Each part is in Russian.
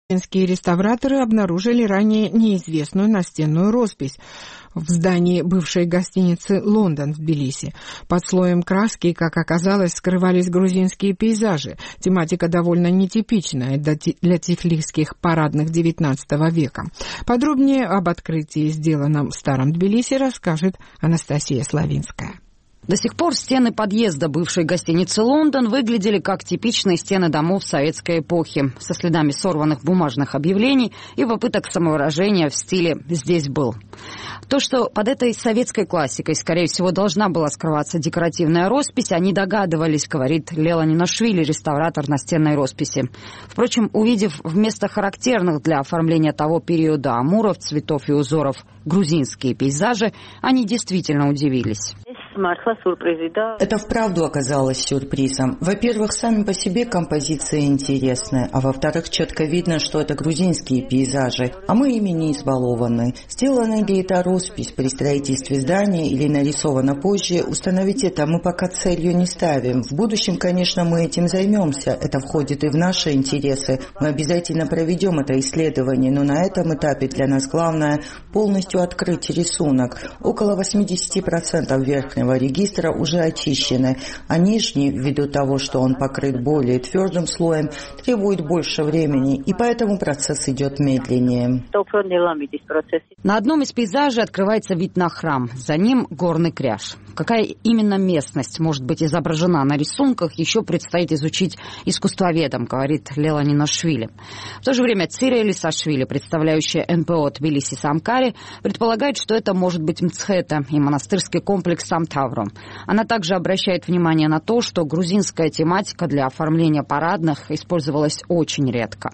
Грузинские реставраторы обнаружили ранее неизвестную настенную роспись в здании бывшей гостиницы «Лондон» в Тбилиси. Под слоем краски, как оказалось, скрывались грузинские пейзажи. Тематика довольно нетипичная для тифлисских парадных XIX века. Подробнее об открытии, сделанном в старом Тбилиси, расскажет Анастасия Славинская. До сих пор стены подъезда бывшей гостиницы «Лондон» выглядели как типичные стены домов советской эпохи, со следами сорванных бумажных объявлений и попыток самовыражения в стиле «здесь был». То, что под этой советской классикой, скорее всего, должна была скрываться декоративная роспись, они догадывались, говорит Лела Ниношвили, реставратор настенной росписи. Впрочем, увидев вместо характерных для оформления того периода амуров, цветов и узоров грузинские пейзажи, они действительно удивились. Это вправду оказалось сюрпризом. Во-первых, сами по себе композиции интересны, а во-вторых, четко видно, что это грузинские пейзажи, а мы ими не избалованы. Сделана ли эта роспись при строительстве здания или нарисована позже, установить это мы пока целью не ставим. В будущем, конечно, мы этим займемся. Это входит и в наши интересы. Мы обязательно проведем это исследование, но на этом этапе для нас главное полностью открыть рисунок. Около 80% верхнего регистра уже очищены, а нижний, ввиду того, что он покрыт более твердым слоем, требует больше времени, и поэтому процесс идет медленнее. На одном из пейзажей открывается вид на храм, за ним горный кряж. Какая именно местность может быть изображена на рисунках, еще предстоит изучить искусствоведам, говорит Лела Ниношвили. В то же время Цири Элисашвили, представляющая НПО Тбилиси-Самкари, предполагает, что это может быть Мцхета и монастырский комплекс Самтавро. Она также обращает внимание на то, что грузинская тематика для оформления парадных использовалась очень редко.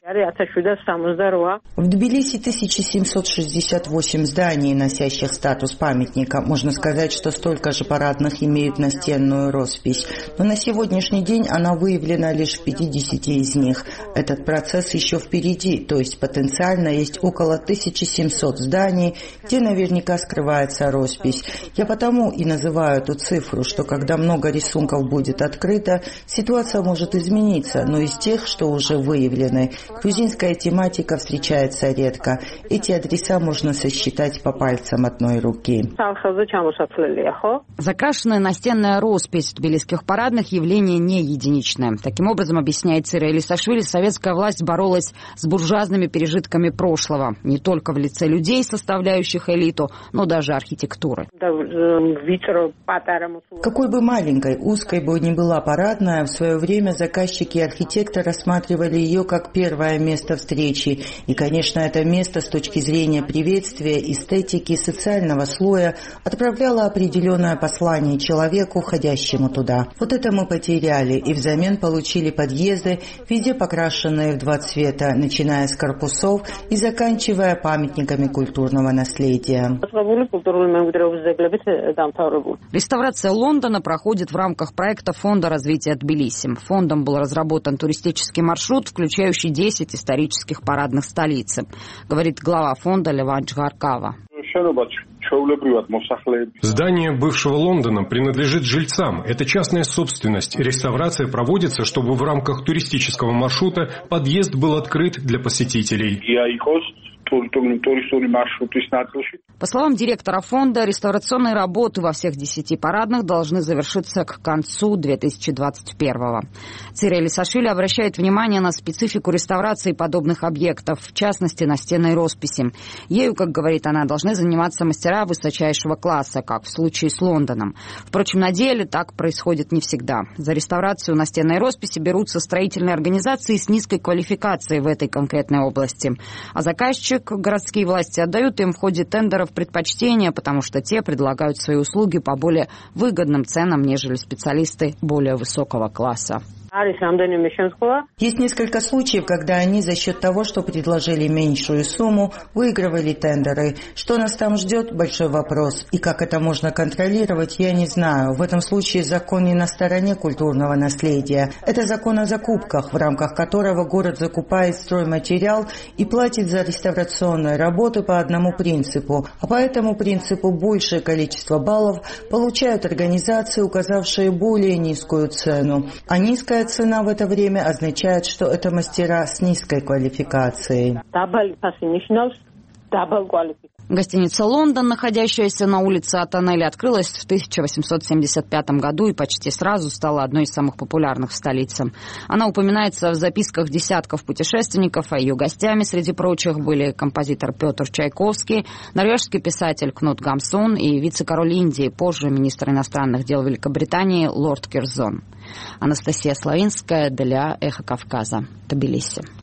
В Тбилиси 1768 зданий, носящих статус памятника. Можно сказать, что столько же парадных имеют настенную роспись. Но на сегодняшний день она выявлена лишь в 50 из них. Этот процесс еще впереди, то есть потенциально есть около 1700 зданий, где наверняка скрывается роспись. Я потому и называю эту цифру, что когда много рисунков будет открыто, ситуация может измениться, но из тех, что уже выявлены, грузинская тематика встречается редко. Эти адреса можно сосчитать по пальцам одной руки. Закрашенная настенная роспись в тбилисских парадных явление не единичное. Таким образом, объясняет Цири Элисашвили, советская власть боролась с буржуазными пережитками прошлого, не только в лице людей, составляющих элиту, но даже архитектуры. Какой бы маленькой, узкой бы ни была парадная, в свое время заказчики и архитекторы рассматривали ее как первое место встречи. И, конечно, это место с точки зрения приветствия, эстетики, социального слоя отправляло определенное послание человеку, ходящему туда. Вот это мы потеряли и взамен получили подъезды, везде покрашенные в два цвета, начиная с корпусов и заканчивая памятниками культурного наследия. Реставрация Лондона проходит в рамках проекта Фонда развития Тбилиси. Фондом был разработан туристический маршрут, включающий 10 исторических парадных столиц, говорит глава фонда Леван Чгаркава. Здание бывшего Лондона принадлежит жильцам. Это частная собственность. Реставрация проводится, чтобы в рамках туристического маршрута подъезд был открыт для посетителей. По словам директора фонда, реставрационные работы во всех 10 парадных должны завершиться к концу 2021-го. Цири Элисашвили обращает внимание на специфику реставрации подобных объектов, в частности, настенной росписи. Ею, как говорит она, должны заниматься мастера высочайшего класса, как в случае с Лондоном. Впрочем, на деле так происходит не всегда. За реставрацию настенной росписи берутся строительные организации с низкой квалификацией в этой конкретной области. А заказчик, городские власти отдают им в ходе тендеров предпочтение, потому что те предлагают свои услуги по более выгодным ценам, нежели специалисты более высокого класса. Есть несколько случаев, когда они за счет того, что предложили меньшую сумму, выигрывали тендеры. Что нас там ждет – большой вопрос. И как это можно контролировать, я не знаю. В этом случае закон не на стороне культурного наследия. Это закон о закупках, в рамках которого город закупает стройматериал и платит за реставрационные работы по одному принципу. А по этому принципу большее количество баллов получают организации, указавшие более низкую цену. А низкая Высокая цена в это время означает, что это мастера с низкой квалификацией. Гостиница «Лондон», находящаяся на улице Атоннелли, открылась в 1875 году и почти сразу стала одной из самых популярных в столице. Она упоминается в записках десятков путешественников, а ее гостями, среди прочих, были композитор Петр Чайковский, норвежский писатель Кнут Гамсун и вице-король Индии, позже министр иностранных дел Великобритании лорд Кирзон. Анастасия Славинская для «Эхо Кавказа», Тбилиси.